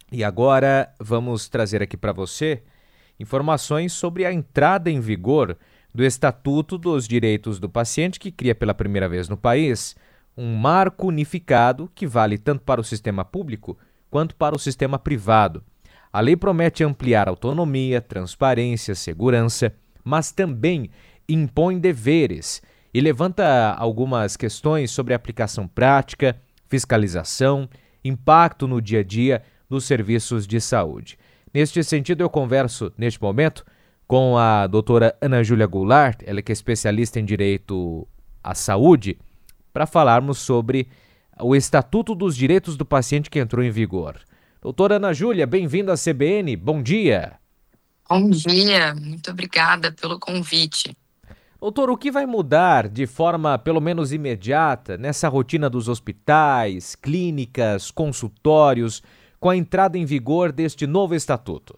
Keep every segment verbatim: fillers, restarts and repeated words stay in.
E agora vamos trazer aqui para você informações sobre a entrada em vigor do Estatuto dos Direitos do Paciente, que cria pela primeira vez no país um marco unificado que vale tanto para o sistema público quanto para o sistema privado. A lei promete ampliar autonomia, transparência, segurança, mas também impõe deveres e levanta algumas questões sobre aplicação prática, fiscalização, impacto no dia a dia dos serviços de saúde. Neste sentido, eu converso neste momento com a doutora Ana Júlia Goulart, ela que é especialista em Direito à Saúde, para falarmos sobre o Estatuto dos Direitos do Paciente que entrou em vigor. Doutora Ana Júlia, bem-vinda à C B N, bom dia. Bom dia, muito obrigada pelo convite. Doutor, o que vai mudar de forma pelo menos imediata nessa rotina dos hospitais, clínicas, consultórios, com a entrada em vigor deste novo estatuto?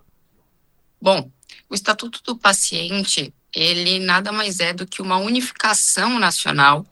Bom, o Estatuto do Paciente, ele nada mais é do que uma unificação nacional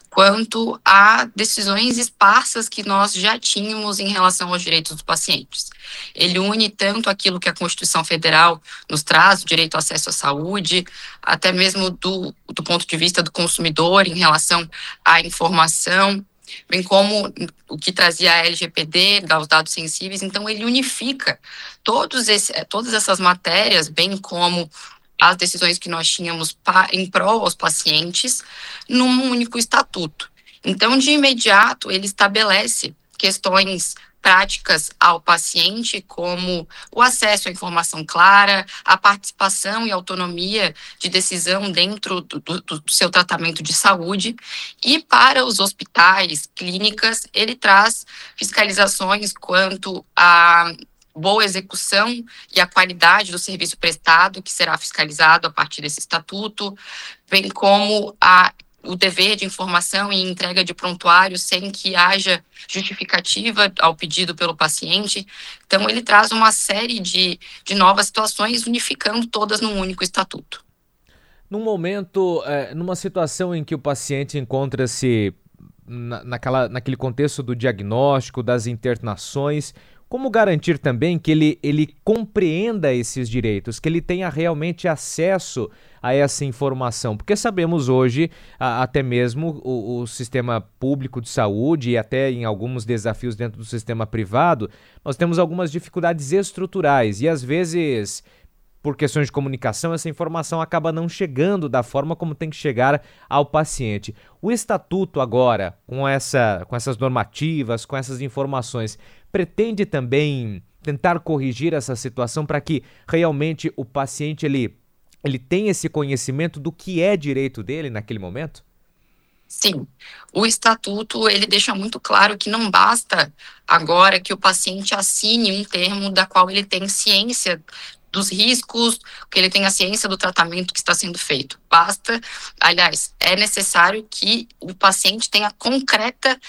quanto a decisões esparsas que nós já tínhamos em relação aos direitos dos pacientes. Ele une tanto aquilo que a Constituição Federal nos traz, o direito ao acesso à saúde, até mesmo do, do ponto de vista do consumidor em relação à informação, bem como o que trazia a L G P D, os dados sensíveis. Então, ele unifica todos esse, todas essas matérias, bem como as decisões que nós tínhamos em prol aos pacientes, num único estatuto. Então, de imediato, ele estabelece questões práticas ao paciente, como o acesso à informação clara, a participação e autonomia de decisão dentro do, do, do seu tratamento de saúde. E para os hospitais, clínicas, ele traz fiscalizações quanto a boa execução e a qualidade do serviço prestado, que será fiscalizado a partir desse estatuto, bem como a, o dever de informação e entrega de prontuário sem que haja justificativa ao pedido pelo paciente. Então, ele traz uma série de, de novas situações, unificando todas num único estatuto. Num momento, é, numa situação em que o paciente encontra-se na, naquela, naquele contexto do diagnóstico, das internações, como garantir também que ele, ele compreenda esses direitos, que ele tenha realmente acesso a essa informação? Porque sabemos hoje, a, até mesmo o, o sistema público de saúde e até em alguns desafios dentro do sistema privado, nós temos algumas dificuldades estruturais e às vezes, por questões de comunicação, essa informação acaba não chegando da forma como tem que chegar ao paciente. O estatuto agora, com, essa, com essas normativas, com essas informações, pretende também tentar corrigir essa situação para que realmente o paciente ele, ele tenha esse conhecimento do que é direito dele naquele momento? Sim, o estatuto ele deixa muito claro que não basta agora que o paciente assine um termo da qual ele tem ciência dos riscos, que ele tenha ciência do tratamento que está sendo feito. Basta, aliás, é necessário que o paciente tenha concreta,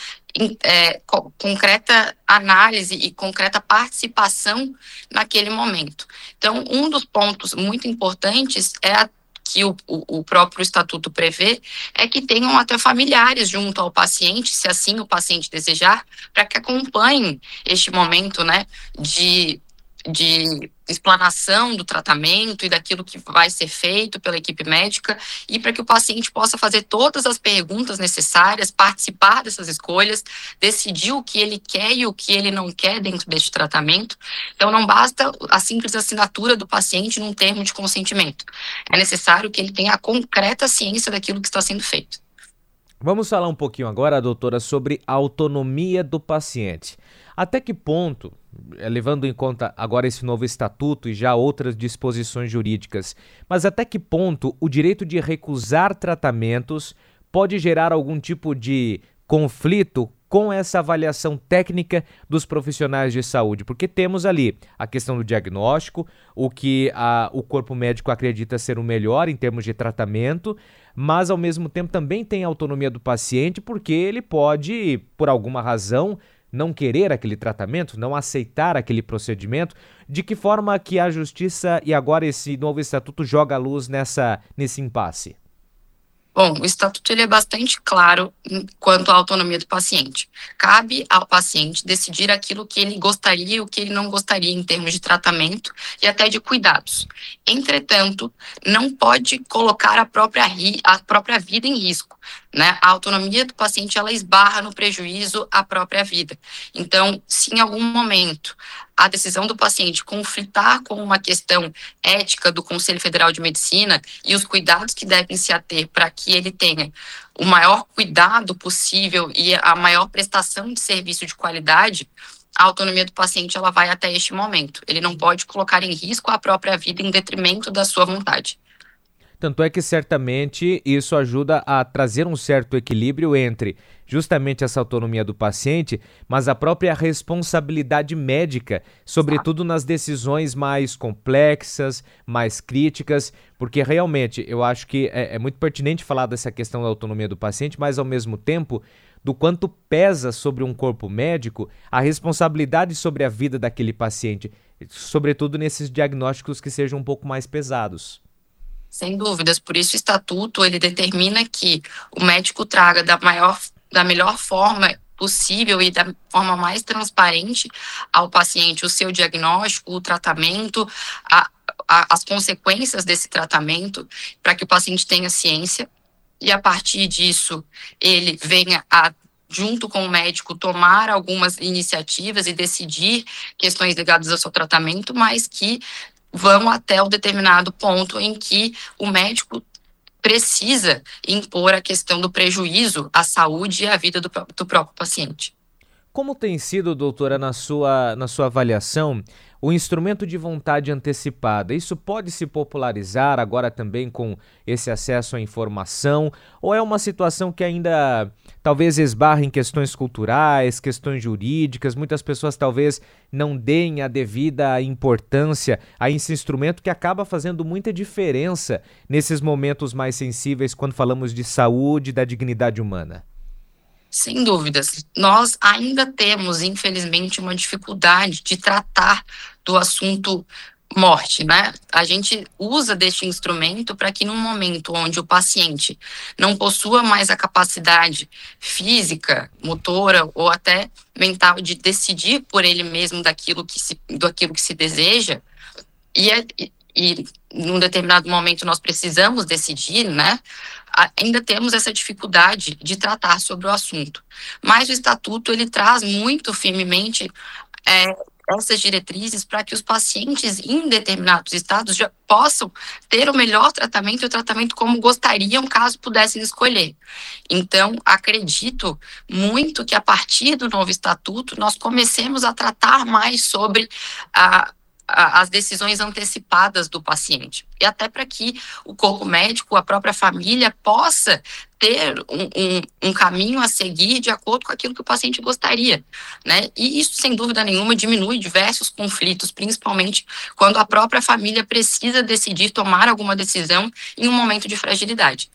é, co- concreta análise e concreta participação naquele momento. Então, um dos pontos muito importantes é a que o, o, o próprio estatuto prevê, é que tenham até familiares junto ao paciente, se assim o paciente desejar, para que acompanhem este momento, né, de, de explanação do tratamento e daquilo que vai ser feito pela equipe médica, e para que o paciente possa fazer todas as perguntas necessárias, participar dessas escolhas, decidir o que ele quer e o que ele não quer dentro deste tratamento. Então, não basta a simples assinatura do paciente num termo de consentimento. É necessário que ele tenha a concreta ciência daquilo que está sendo feito. Vamos falar um pouquinho agora, doutora, sobre a autonomia do paciente. Até que ponto, eh, levando em conta agora esse novo estatuto e já outras disposições jurídicas, mas até que ponto o direito de recusar tratamentos pode gerar algum tipo de conflito com essa avaliação técnica dos profissionais de saúde? Porque temos ali a questão do diagnóstico, o que a, o corpo médico acredita ser o melhor em termos de tratamento, mas ao mesmo tempo também tem a autonomia do paciente, porque ele pode, por alguma razão, não querer aquele tratamento, não aceitar aquele procedimento. De que forma que a justiça e agora esse novo estatuto joga a luz nessa, nesse impasse? Bom, o estatuto ele é bastante claro em- quanto à autonomia do paciente. Cabe ao paciente decidir aquilo que ele gostaria e o que ele não gostaria em termos de tratamento e até de cuidados. Entretanto, não pode colocar a própria, ri- a própria vida em risco, né? A autonomia do paciente ela esbarra no prejuízo à própria vida. Então, se em algum momento a decisão do paciente conflitar com uma questão ética do Conselho Federal de Medicina e os cuidados que devem se ater para que ele tenha o maior cuidado possível e a maior prestação de serviço de qualidade, a autonomia do paciente ela vai até este momento. Ele não pode colocar em risco a própria vida em detrimento da sua vontade. Tanto é que certamente isso ajuda a trazer um certo equilíbrio entre justamente essa autonomia do paciente, mas a própria responsabilidade médica, sobretudo nas decisões mais complexas, mais críticas, porque realmente eu acho que é, é muito pertinente falar dessa questão da autonomia do paciente, mas ao mesmo tempo do quanto pesa sobre um corpo médico a responsabilidade sobre a vida daquele paciente, sobretudo nesses diagnósticos que sejam um pouco mais pesados. Sem dúvidas, por isso o estatuto ele determina que o médico traga da maior, da melhor forma possível e da forma mais transparente ao paciente o seu diagnóstico, o tratamento, a, a, as consequências desse tratamento, para que o paciente tenha ciência e a partir disso ele venha a junto com o médico tomar algumas iniciativas e decidir questões ligadas ao seu tratamento, mas que vão até o determinado ponto em que o médico precisa impor a questão do prejuízo à saúde e à vida do, pró- do próprio paciente. Como tem sido, doutora, na sua, na sua avaliação, o instrumento de vontade antecipada? Isso pode se popularizar agora também com esse acesso à informação? Ou é uma situação que ainda talvez esbarre em questões culturais, questões jurídicas? Muitas pessoas talvez não deem a devida importância a esse instrumento que acaba fazendo muita diferença nesses momentos mais sensíveis quando falamos de saúde e da dignidade humana. Sem dúvidas, nós ainda temos, infelizmente, uma dificuldade de tratar do assunto morte, né? A gente usa deste instrumento para que, num momento onde o paciente não possua mais a capacidade física, motora ou até mental de decidir por ele mesmo daquilo que se, daquilo que se deseja, e, é, e, e num determinado momento nós precisamos decidir, né? a- Ainda temos essa dificuldade de tratar sobre o assunto. Mas o estatuto ele traz muito firmemente é, essas diretrizes para que os pacientes em determinados estados já possam ter o melhor tratamento e o tratamento como gostariam caso pudessem escolher. Então, acredito muito que a partir do novo estatuto nós comecemos a tratar mais sobre a a- as decisões antecipadas do paciente. E até para que o corpo médico, a própria família, possa ter um, um, um caminho a seguir de acordo com aquilo que o paciente gostaria, né? E isso, sem dúvida nenhuma, diminui diversos conflitos, principalmente quando a própria família precisa decidir tomar alguma decisão em um momento de fragilidade.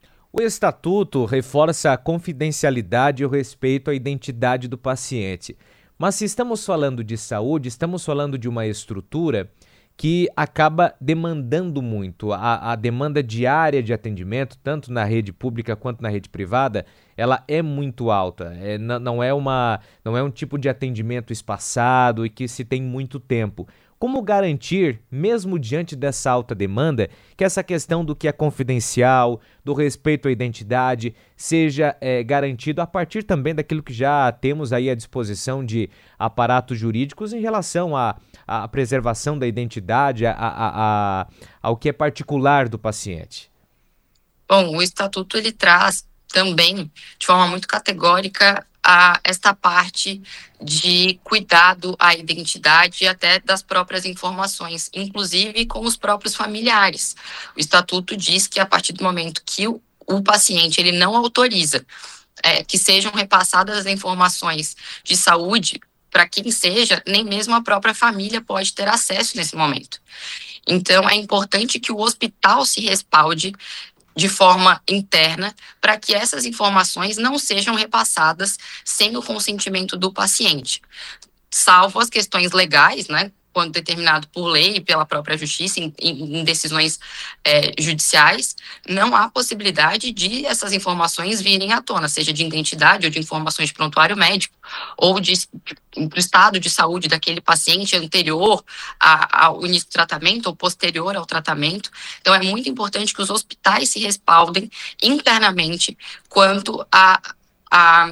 O estatuto reforça a confidencialidade e o respeito à identidade do paciente. Mas se estamos falando de saúde, estamos falando de uma estrutura que acaba demandando muito. A, a demanda diária de atendimento, tanto na rede pública quanto na rede privada, ela é muito alta. É, n- não é uma, não é um tipo de atendimento espaçado e que se tem muito tempo. Como garantir, mesmo diante dessa alta demanda, que essa questão do que é confidencial, do respeito à identidade, seja eh, garantido a partir também daquilo que já temos aí à disposição de aparatos jurídicos em relação à, à preservação da identidade, a, a, a, ao que é particular do paciente? Bom, o estatuto ele traz também, de forma muito categórica, a esta parte de cuidado à identidade e até das próprias informações, inclusive com os próprios familiares. O estatuto diz que a partir do momento que o, o paciente ele não autoriza é, que sejam repassadas as informações de saúde para quem seja, nem mesmo a própria família pode ter acesso nesse momento. Então, é importante que o hospital se respalde de forma interna para que essas informações não sejam repassadas sem o consentimento do paciente, salvo as questões legais, né? quando determinado por lei e pela própria justiça, em, em decisões é, judiciais, não há possibilidade de essas informações virem à tona, seja de identidade ou de informações de prontuário médico, ou de, do estado de saúde daquele paciente anterior a, ao início do tratamento ou posterior ao tratamento. Então, é muito importante que os hospitais se respaldem internamente quanto a, a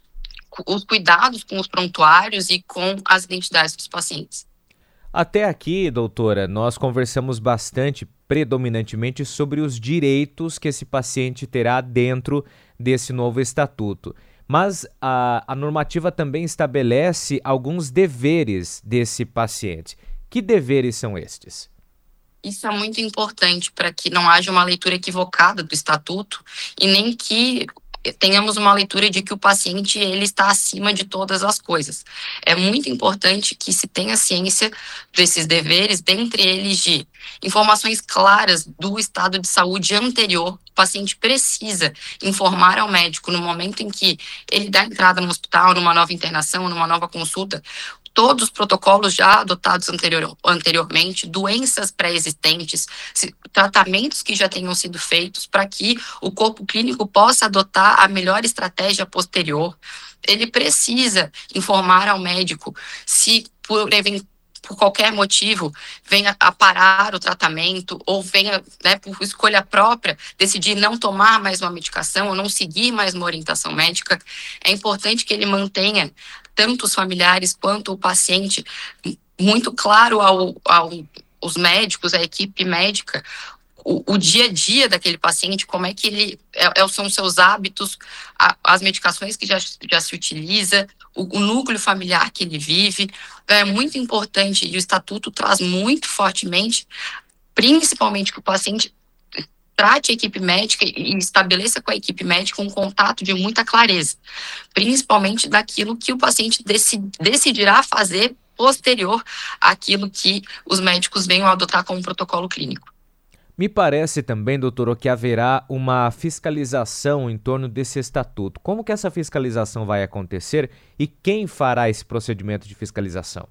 os cuidados com os prontuários e com as identidades dos pacientes. Até aqui, doutora, nós conversamos bastante, predominantemente, sobre os direitos que esse paciente terá dentro desse novo estatuto. Mas a, a normativa também estabelece alguns deveres desse paciente. Que deveres são estes? Isso é muito importante para que não haja uma leitura equivocada do estatuto e nem que tenhamos uma leitura de que o paciente ele está acima de todas as coisas. É muito importante que se tenha ciência desses deveres, dentre eles de informações claras do estado de saúde anterior. O paciente precisa informar ao médico no momento em que ele dá entrada no hospital, numa nova internação, numa nova consulta, todos os protocolos já adotados anterior, anteriormente, doenças pré-existentes, tratamentos que já tenham sido feitos para que o corpo clínico possa adotar a melhor estratégia posterior. Ele precisa informar ao médico se, por evento, por qualquer motivo, venha a parar o tratamento ou venha, né, por escolha própria, decidir não tomar mais uma medicação ou não seguir mais uma orientação médica. É importante que ele mantenha tanto os familiares quanto o paciente muito claro ao, ao, aos médicos, à equipe médica, o, o dia a dia daquele paciente, como é que ele, é, são os seus hábitos, a, as medicações que já, já se utiliza, o, o núcleo familiar que ele vive. É muito importante e o estatuto traz muito fortemente, principalmente que o paciente trate a equipe médica e estabeleça com a equipe médica um contato de muita clareza, principalmente daquilo que o paciente decid, decidirá fazer posterior àquilo que os médicos venham a adotar como protocolo clínico. Me parece também, doutor, que haverá uma fiscalização em torno desse estatuto. Como que essa fiscalização vai acontecer e quem fará esse procedimento de fiscalização?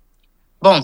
Bom,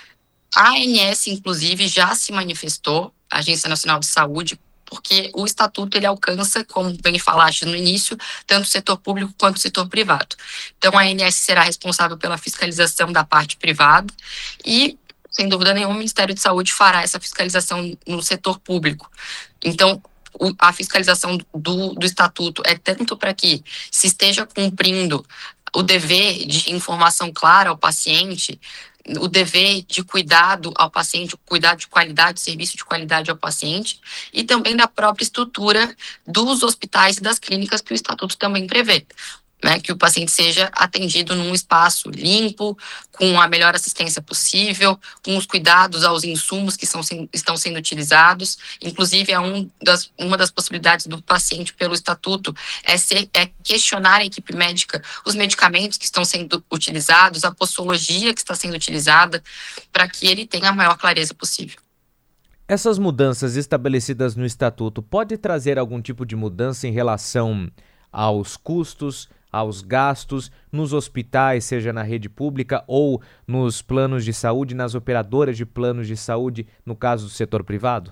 a ANS, inclusive, já se manifestou, a Agência Nacional de Saúde, porque o estatuto ele alcança, como bem falaste no início, tanto o setor público quanto o setor privado. Então, a ANS será responsável pela fiscalização da parte privada e, sem dúvida nenhuma, o Ministério de Saúde fará essa fiscalização no setor público. Então, o, a fiscalização do, do estatuto é tanto para que se esteja cumprindo o dever de informação clara ao paciente, o dever de cuidado ao paciente, o cuidado de qualidade, serviço de qualidade ao paciente, e também da própria estrutura dos hospitais e das clínicas que o estatuto também prevê. Né, que o paciente seja atendido num espaço limpo, com a melhor assistência possível, com os cuidados aos insumos que são, estão sendo utilizados. Inclusive, é um das, uma das possibilidades do paciente pelo estatuto é, ser, é questionar a equipe médica os medicamentos que estão sendo utilizados, a posologia que está sendo utilizada, para que ele tenha a maior clareza possível. Essas mudanças estabelecidas no estatuto podem trazer algum tipo de mudança em relação aos custos, aos gastos nos hospitais, seja na rede pública ou nos planos de saúde, nas operadoras de planos de saúde, no caso do setor privado?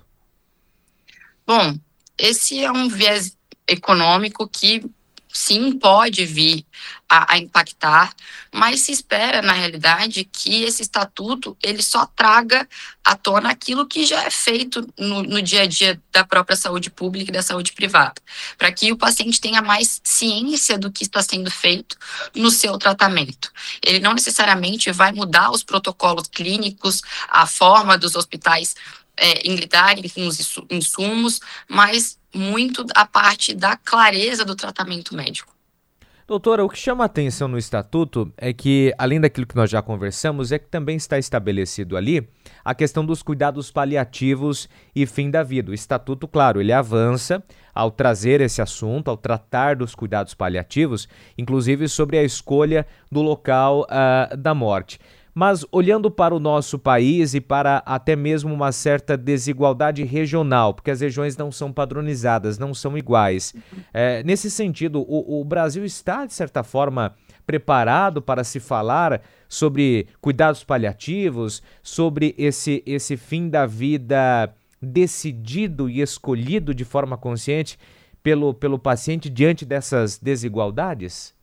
Bom, esse é um viés econômico que sim pode vir a, a impactar, mas se espera, na realidade, que esse estatuto ele só traga à tona aquilo que já é feito no, no dia a dia da própria saúde pública e da saúde privada, para que o paciente tenha mais ciência do que está sendo feito no seu tratamento. Ele não necessariamente vai mudar os protocolos clínicos, a forma dos hospitais É, em lidarem com os insumos, mas muito a parte da clareza do tratamento médico. Doutora, o que chama a atenção no estatuto é que, além daquilo que nós já conversamos, é que também está estabelecido ali a questão dos cuidados paliativos e fim da vida. O estatuto, claro, ele avança ao trazer esse assunto, ao tratar dos cuidados paliativos, inclusive sobre a escolha do local uh, da morte. Mas olhando para o nosso país e para até mesmo uma certa desigualdade regional, porque as regiões não são padronizadas, não são iguais. É, nesse sentido, o, o Brasil está, de certa forma, preparado para se falar sobre cuidados paliativos, sobre esse, esse fim da vida decidido e escolhido de forma consciente pelo, pelo paciente diante dessas desigualdades?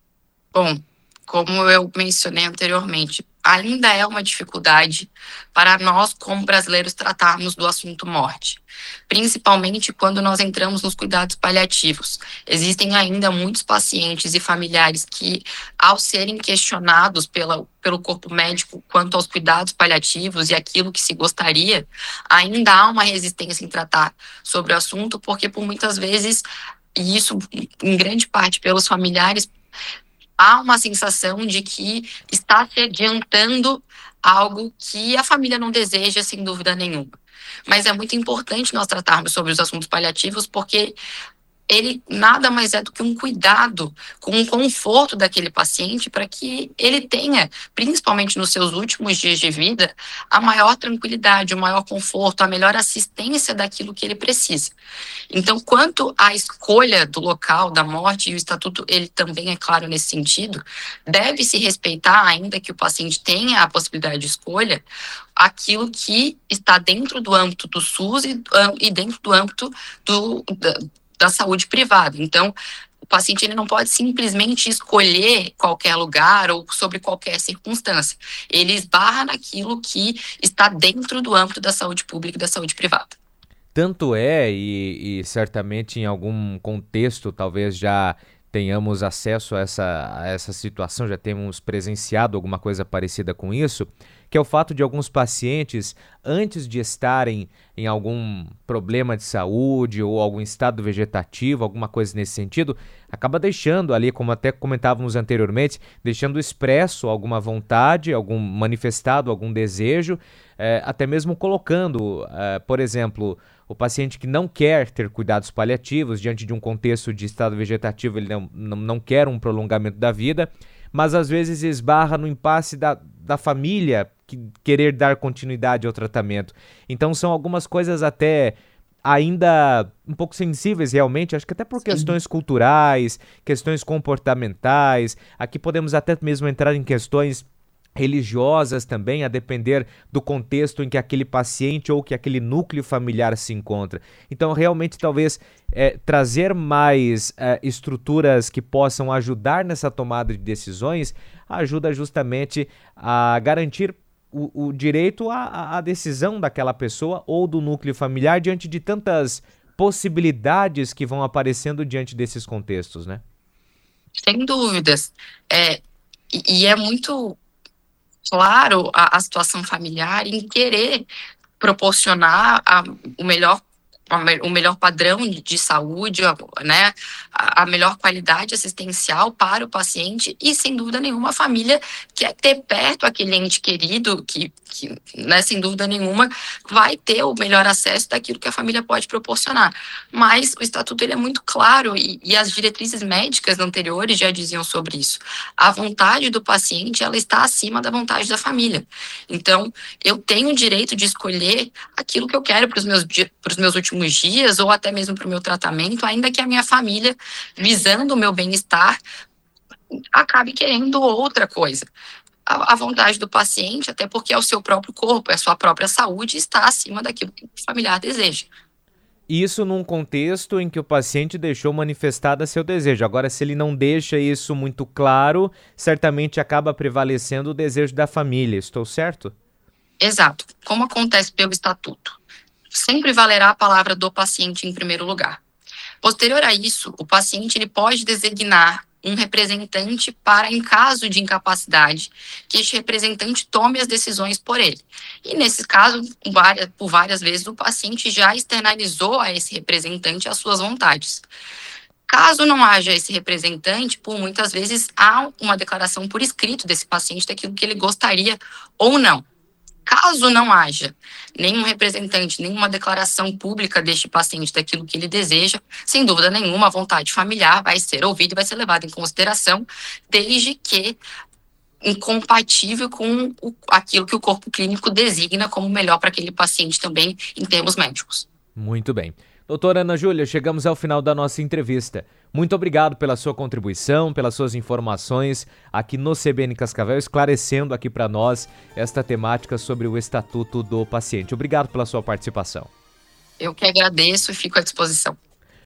Bom, como eu mencionei anteriormente, ainda é uma dificuldade para nós, como brasileiros, tratarmos do assunto morte, principalmente quando nós entramos nos cuidados paliativos. Existem ainda muitos pacientes e familiares que, ao serem questionados pela, pelo corpo médico quanto aos cuidados paliativos e aquilo que se gostaria, ainda há uma resistência em tratar sobre o assunto, porque por muitas vezes, e isso em grande parte pelos familiares, há uma sensação de que está se adiantando algo que a família não deseja, sem dúvida nenhuma. Mas é muito importante nós tratarmos sobre os assuntos paliativos, porque ele nada mais é do que um cuidado com o conforto daquele paciente para que ele tenha, principalmente nos seus últimos dias de vida, a maior tranquilidade, o maior conforto, a melhor assistência daquilo que ele precisa. Então, quanto à escolha do local da morte, e o Estatuto ele também é claro nesse sentido, deve-se respeitar, ainda que o paciente tenha a possibilidade de escolha, aquilo que está dentro do âmbito do SUS e, e dentro do âmbito do, da, da saúde privada. Então, o paciente ele não pode simplesmente escolher qualquer lugar ou sobre qualquer circunstância. Ele esbarra naquilo que está dentro do âmbito da saúde pública e da saúde privada. Tanto é, e, e certamente em algum contexto talvez já tenhamos acesso a essa, a essa situação, já temos presenciado alguma coisa parecida com isso, que é o fato de alguns pacientes, antes de estarem em algum problema de saúde ou algum estado vegetativo, alguma coisa nesse sentido, acaba deixando ali, como até comentávamos anteriormente, deixando expresso alguma vontade, algum manifestado algum desejo, eh, até mesmo colocando, eh, por exemplo, o paciente que não quer ter cuidados paliativos, diante de um contexto de estado vegetativo, ele não, não, não quer um prolongamento da vida, mas às vezes esbarra no impasse da, da família que querer dar continuidade ao tratamento. Então são algumas coisas até ainda um pouco sensíveis realmente, acho que até por Sim. questões culturais, questões comportamentais, aqui podemos até mesmo entrar em questões religiosas também, a depender do contexto em que aquele paciente ou que aquele núcleo familiar se encontra. Então, realmente, talvez é, trazer mais é, estruturas que possam ajudar nessa tomada de decisões ajuda justamente a garantir o, o direito à, à decisão daquela pessoa ou do núcleo familiar diante de tantas possibilidades que vão aparecendo diante desses contextos, né? Sem dúvidas. É, e, e é muito claro a, a situação familiar em querer proporcionar a, o melhor o melhor padrão de saúde, né, a melhor qualidade assistencial para o paciente e, sem dúvida nenhuma, a família quer ter perto aquele ente querido que, que né, sem dúvida nenhuma, vai ter o melhor acesso daquilo que a família pode proporcionar. Mas o Estatuto ele é muito claro e, e as diretrizes médicas anteriores já diziam sobre isso. A vontade do paciente ela está acima da vontade da família. Então, eu tenho o direito de escolher aquilo que eu quero para os meus, para os meus últimos dias ou até mesmo para o meu tratamento, ainda que a minha família, visando o meu bem-estar, acabe querendo outra coisa. A, a vontade do paciente, até porque é o seu próprio corpo, é a sua própria saúde, está acima daquilo que o familiar deseja. Isso num contexto em que o paciente deixou manifestada seu desejo. Agora, se ele não deixa isso muito claro, certamente acaba prevalecendo o desejo da família. Estou certo? Exato. Como acontece pelo Estatuto? Sempre valerá a palavra do paciente em primeiro lugar. Posterior a isso, o paciente ele pode designar um representante para, em caso de incapacidade, que este representante tome as decisões por ele. E, nesse caso, várias, por várias vezes, o paciente já externalizou a esse representante as suas vontades. Caso não haja esse representante, por muitas vezes há uma declaração por escrito desse paciente daquilo que ele gostaria ou não. Caso não haja nenhum representante, nenhuma declaração pública deste paciente daquilo que ele deseja, sem dúvida nenhuma, a vontade familiar vai ser ouvida e vai ser levada em consideração, desde que incompatível com o, aquilo que o corpo clínico designa como melhor para aquele paciente também em termos médicos. Muito bem. Doutora Ana Júlia, chegamos ao final da nossa entrevista. Muito obrigado pela sua contribuição, pelas suas informações aqui no C B N Cascavel, esclarecendo aqui para nós esta temática sobre o Estatuto do Paciente. Obrigado pela sua participação. Eu que agradeço e fico à disposição.